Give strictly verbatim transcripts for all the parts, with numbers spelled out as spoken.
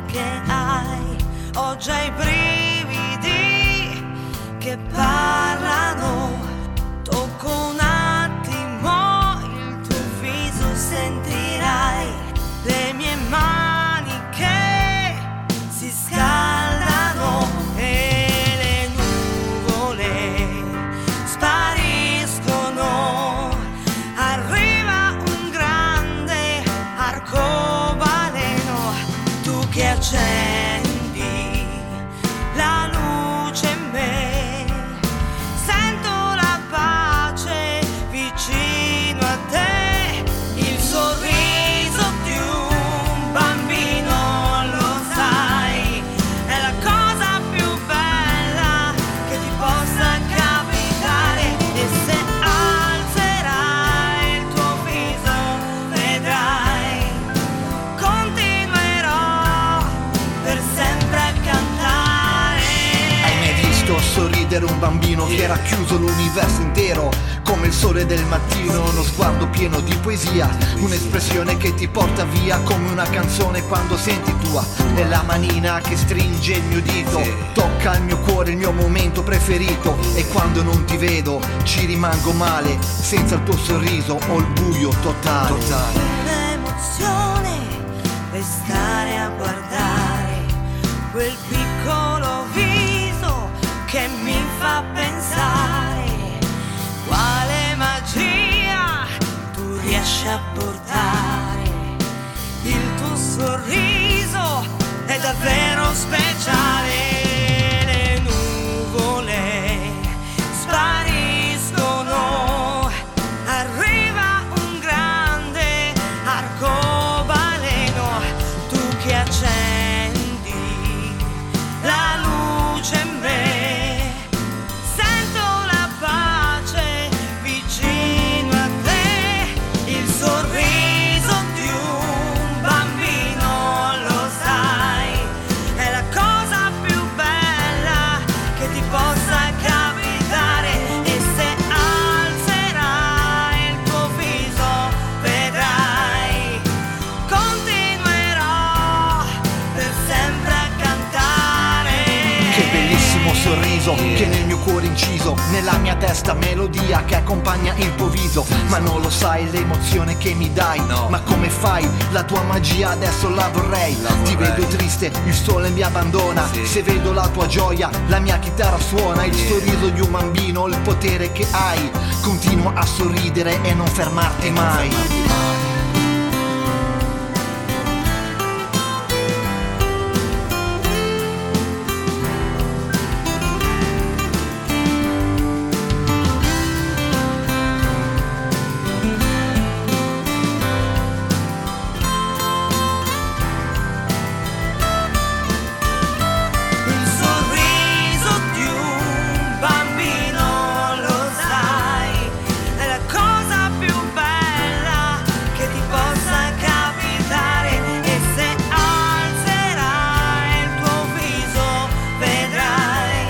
che hai, ho già i brividi che parlano. Tocco un attimo il tuo viso, sentirai le mie mani che si scaldano e le nuvole spariscono. Arriva un grande arcobaleno, tu che accendi la luce in me, sento la pace vicino a te, il sorriso di un bambino, lo sai, è la cosa più bella che ti possa capitare, e se alzerai il tuo viso vedrai, continuerò per sempre a cantare. Hai mai visto sorridere un bambino che era chiuso l'universo intero? Come il sole del mattino, uno sguardo pieno di poesia, un'espressione che ti porta via come una canzone quando senti tua. È la manina che stringe il mio dito, tocca il mio cuore, il mio momento preferito. E quando non ti vedo ci rimango male, senza il tuo sorriso ho il buio totale. Un'emozione restare a guardare quel piccolo viso che mi fa pensare quale magia tu riesci a portare. Il tuo sorriso è davvero speciale. Le nuvole spariscono, arriva un grande arcobaleno, tu che accendi la luce in me, sento la pace vicino a te, il sorriso di un bambino, lo sai, è la cosa più bella che ti possa capitare, e se alzerai il tuo viso vedrai, continuerò per sempre a cantare. Che bellissimo sorriso che nel mio cuore inciso, nella mia testa melodia che accompagna il tuo viso. Ma non lo sai l'emozione che mi dai, ma come fai? La tua magia adesso la vorrei. Ti vedo triste, il sole mi abbandona, se vedo la tua gioia la mia chitarra suona. Il sorriso di un bambino, il potere che hai, continua a sorridere e non fermarti mai. Il sorriso di un bambino, lo sai, è la cosa più bella che ti possa capitare, e se alzerai il tuo viso vedrai,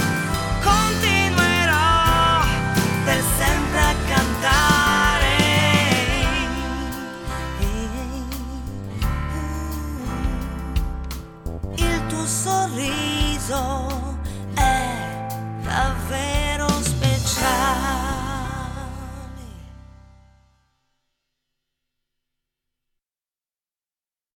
continuerò per sempre a cantare. Il tuo sorriso è davvero